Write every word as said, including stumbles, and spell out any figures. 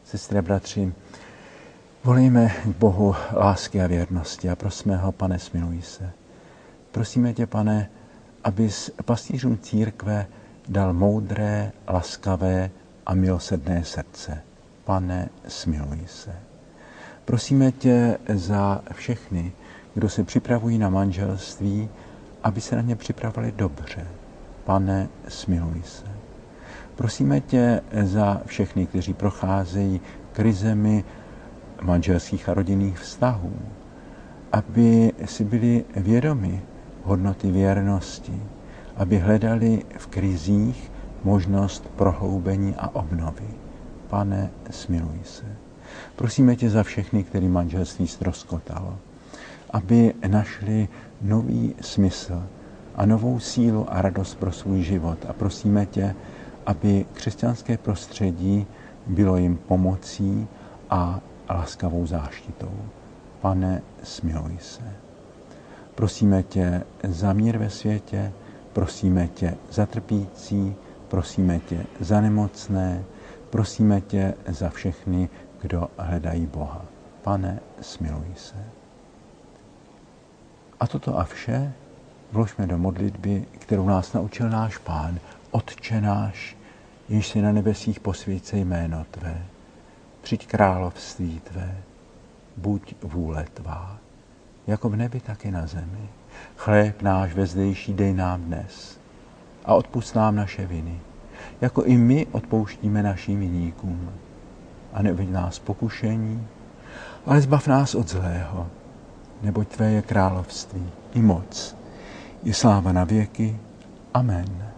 Sestry a bratři, volejme k Bohu lásky a věrnosti a prosíme ho, Pane, smiluj se. Prosíme tě, Pane, abys pastýřům církve dal moudré, laskavé a milosrdné srdce. Pane, smiluj se. Prosíme tě za všechny, kdo se připravují na manželství, aby se na ně připravili dobře. Pane, smiluj se. Prosíme tě za všechny, kteří procházejí krizemi manželských a rodinných vztahů, aby si byli vědomi hodnoty věrnosti, aby hledali v krizích možnost prohloubení a obnovy. Pane, smiluj se. Prosíme tě za všechny, který manželství ztroskotalo, aby našli nový smysl a novou sílu a radost pro svůj život. A prosíme tě, aby křesťanské prostředí bylo jim pomocí a laskavou záštitou. Pane, smiluj se. Prosíme tě za mír ve světě, prosíme tě za trpící, prosíme tě za nemocné, prosíme tě za všechny, kdo hledají Boha. Pane, smiluj se. A toto a vše vložme do modlitby, kterou nás naučil náš Pán. Otče náš, jenž si na nebesích, posvěť se jméno tvé. Přijď království tvé, buď vůle tvá, jako v nebi, tak i na zemi. Chléb náš vezdejší dej nám dnes a odpusť nám naše viny, jako i my odpouštíme našim viníkům. A neuveď nás pokušení, ale zbav nás od zlého, neboť tvé je království, i moc, i sláva na věky. Amen.